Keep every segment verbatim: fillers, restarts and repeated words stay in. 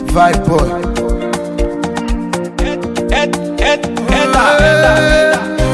Vibe boy. Et, et, ela, ela.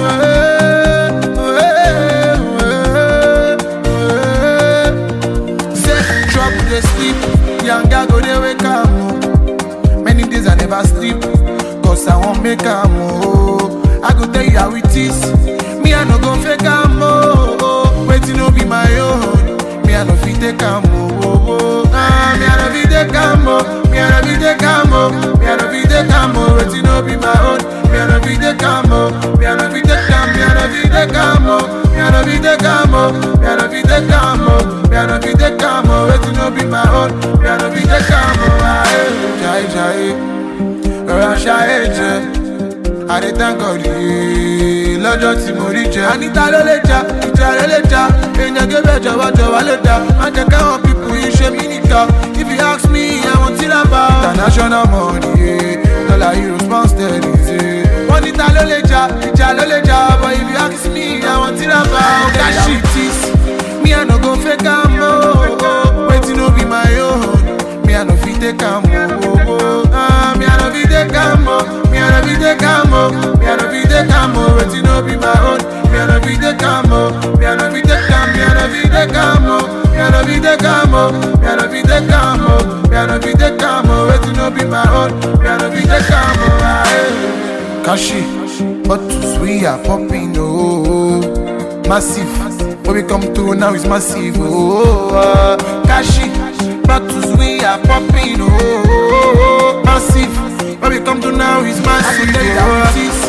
Say trouble dey sleep, young girl go dey wake up. Many days I never sleep, cause I won't make am oh. I go tell you how it is, me I no go fake am oh. Waiting no be my own, me I no fit take am oh. Ah, me I no fit take am oh, me I no fit take am oh, me I no fit take am oh. Waiting no be my own, me I no fit take am oh, me I no fit take am, me I no fit take am oh, me I no fit take am oh, me I no fit take am oh, me I no fit take am oh. Waiting no be my own, me I no fit take am oh. Ah, eh, jai jai. Rọra ṣayé I dey thank God yìí lọ́jọ́ tí mo rí jẹ. Anita ló lè jà, ìjà ló lè jà. Èèyàn gébẹ̀ jọ̀wọ́ jọ̀wọ́ ló dà. Má jẹ́ káwọn pipu yìí ṣe mí nìkan. If you ask me, àwọn tí là bá. International money, dollar euros pound sterling. Wọ́n ní ta ló lè jà, ìjà ló lè jà. But if you ask me, àwọn tí là bá. That shit is, me I no go fake am o. Wetin no be my own, me I no fit take am o. Ah, me I no fit take am o. Me I no fit take am o. Me I no fit take am o. Wetin no be my own. Me I no fit take am o. Me I no fit take am. Me I no fit take am o. Me I no fit take am o. Me I no fit take am o. Me I no fit take am o. Wetin no be my own. Me I no fit take am o. Kashi, bottles we are popping oh, massive. When we come through now it's massive oh. Uh, Kashi, bottles we are popping oh, massive. When we come to now it's massive.